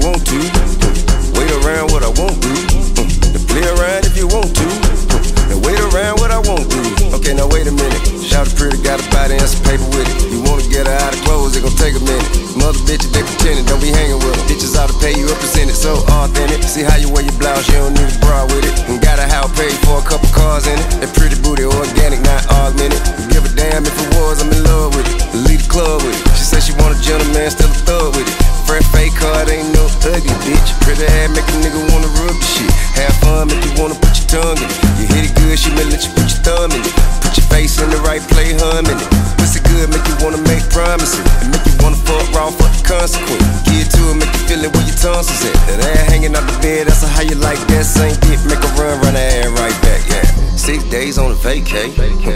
want to. Wait around what I won't do. And play around if you want to. And wait around what I won't do. Okay, now wait a minute. Shout it pretty, got a body and some paper with it. You wanna get her out of clothes, it gon' take a minute. Mother bitches, they pretending, don't be hanging with them. Bitches ought to pay you a percentage, so authentic. See how you wear your blouse, you don't need a bra with it. And got a house paid for a couple cars in it. That pretty booty, organic, not augmented. Give a damn if it was, I'm in love with it. Lead the club with it. She said she want a gentleman, still a thug with it. Fresh fake card, ain't no ugly bitch. Pretty ass make a nigga wanna rub the shit. Have fun, make you wanna put your tongue in it. You hit it good, she may let you put your thumb in it. Put your face in the right play, humming it. Pussy good, make you wanna make promises. And make you wanna fuck raw, fuck the consequence. Get to it, make you feel it where your tonsils at. That ass hanging out the bed, that's how you like that. Same dick, make her run her ass right back, yeah. 6 days on a vacay.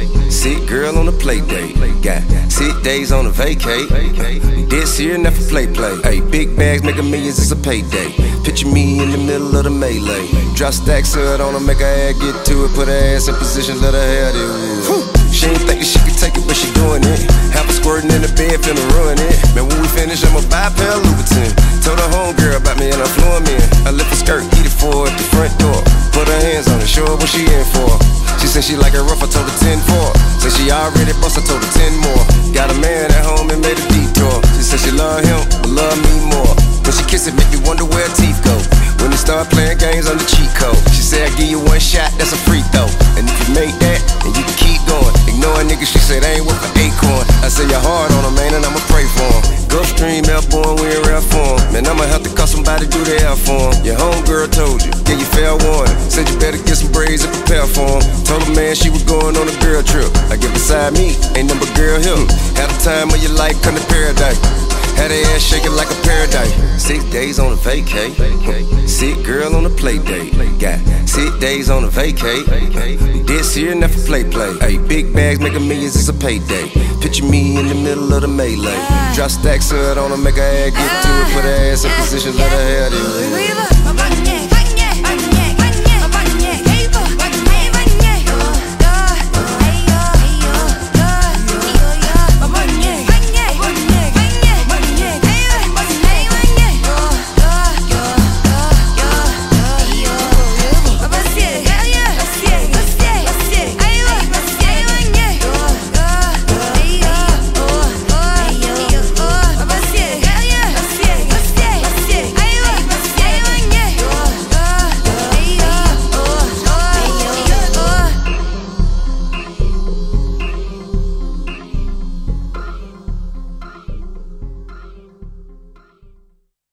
Sick girl on a play date. Got 6 days on a vacay. This year, never play. Hey, big bags making millions, it's a payday. Picture me in the middle of the melee. Drop stacks hood on her, make her ass get to it. Put her ass in position, let her have it. She ain't thinking she could take it, but she doing it. Have her squirting in the bed, finna ruin it. Man, when we finish, I'ma buy a pair of Louboutin. Told her homegirl about me and I flew him in. I lift her skirt, eat it for her at the front door. Put her hands on it, show her what she in for. She said she like it rough, I told her 10-4. Said she already bust, I told her 10 more. Got a man at home and made a detour. She said she love him, but love me more. When she kiss it, make me wonder where her teeth go. When they start playing games on the cheat code. She said I give you one shot, that's a free throw. And if you make that, then you can keep going. Ignoring niggas, she said they ain't worth an acorn. I say you're hard on them, man, and I'ma pray for him. Gulfstream, F-born, we in rare form. Man, I'ma have to call somebody to do the L for him. Your homegirl told you, yeah, you fair warning. Said you better get some braids and prepare for him. Told her, man, she was going on a girl trip. I get beside me, ain't number girl here. Had a time of your life, come to paradise. Had her ass shaking like a paradise. 6 days on a vacay. Sick girl on a play date. Got 6 days on a vacay. This year, never play. Hey, big bags making millions, it's a payday. Picture me in the middle of the melee. Drop stacks hood on her, make her ass get to it. Put her ass in position, let her have it.